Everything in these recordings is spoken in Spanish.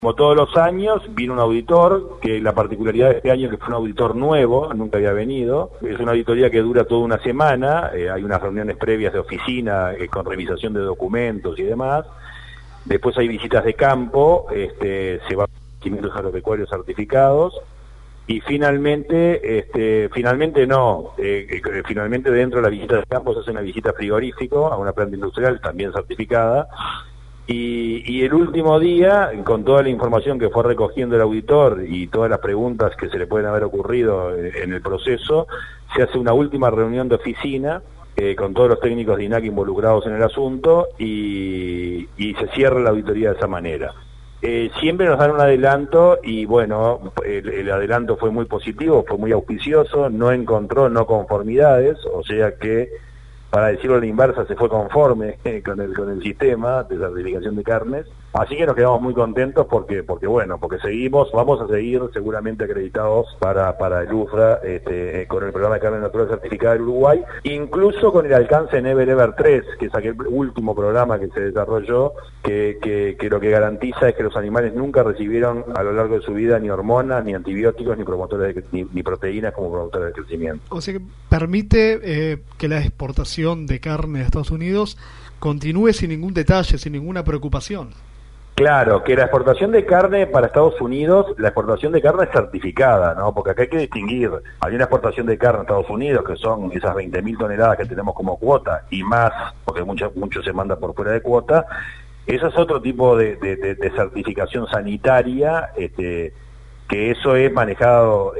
Como todos los años, vino un auditor, que la particularidad de este año es que fue un auditor nuevo, nunca había venido. Es una auditoría que dura toda una semana, hay unas reuniones previas de oficina con revisación de documentos y demás. Después hay visitas de campo, se van quimientos agropecuarios certificados. Y finalmente dentro de la visita de campo se hace una visita frigorífico a una planta industrial también certificada. Y el último día, con toda la información que fue recogiendo el auditor y todas las preguntas que se le pueden haber ocurrido en el proceso, se hace una última reunión de oficina con todos los técnicos de INAC involucrados en el asunto y se cierra la auditoría de esa manera. Siempre nos dan un adelanto y bueno, el adelanto fue muy positivo, fue muy auspicioso, no encontró no conformidades, o sea que, para decirlo a la inversa, se fue conforme con el sistema de certificación de carnes, así que nos quedamos muy contentos porque vamos a seguir seguramente acreditados para el UFRA con el programa de carne natural certificada del Uruguay, incluso con el alcance Never Ever 3, que es aquel último programa que se desarrolló, que lo que garantiza es que los animales nunca recibieron a lo largo de su vida ni hormonas, ni antibióticos, ni promotores ni proteínas como promotores de crecimiento. O sea que permite que la exportación de carne a Estados Unidos continúe sin ningún detalle, sin ninguna preocupación. Claro, que la exportación de carne para Estados Unidos, la exportación de carne es certificada, ¿no? Porque acá hay que distinguir, hay una exportación de carne a Estados Unidos, que son esas 20.000 toneladas que tenemos como cuota, y más, porque mucho se manda por fuera de cuota. Eso es otro tipo de certificación sanitaria, que eso es manejado,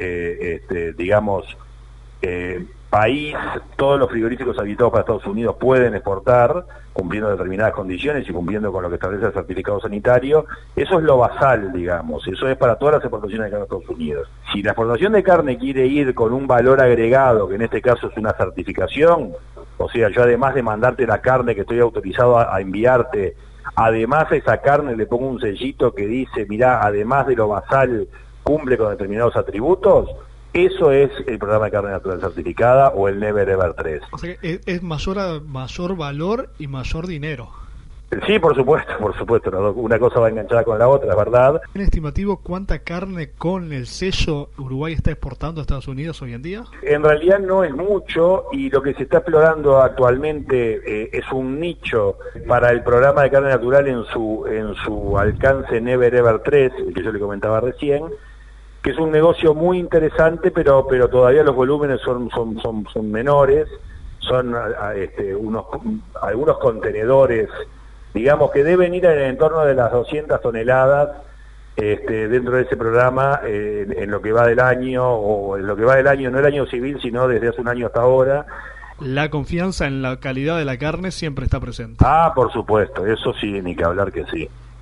país, todos los frigoríficos habilitados para Estados Unidos pueden exportar, cumpliendo determinadas condiciones y cumpliendo con lo que establece el certificado sanitario. Eso es lo basal, digamos, eso es para todas las exportaciones de carne a Estados Unidos. Si la exportación de carne quiere ir con un valor agregado, que en este caso es una certificación, o sea, yo además de mandarte la carne que estoy autorizado a enviarte, además a esa carne le pongo un sellito que dice, mirá, además de lo basal, cumple con determinados atributos. Eso es el programa de carne natural certificada o el Never Ever 3. O sea que es mayor valor y mayor dinero. Sí, por supuesto, una cosa va enganchada con la otra, es verdad. ¿En estimativo cuánta carne con el sello Uruguay está exportando a Estados Unidos hoy en día? En realidad no es mucho, y lo que se está explorando actualmente es un nicho para el programa de carne natural en su alcance Never Ever 3, el que yo le comentaba recién, que es un negocio muy interesante, pero todavía los volúmenes son menores, son algunos contenedores, digamos, que deben ir en el entorno de las 200 toneladas dentro de ese programa en lo que va del año, o en lo que va del año, no el año civil, sino desde hace un año hasta ahora. La confianza en la calidad de la carne siempre está presente. Ah, por supuesto, eso sí, ni que hablar que sí.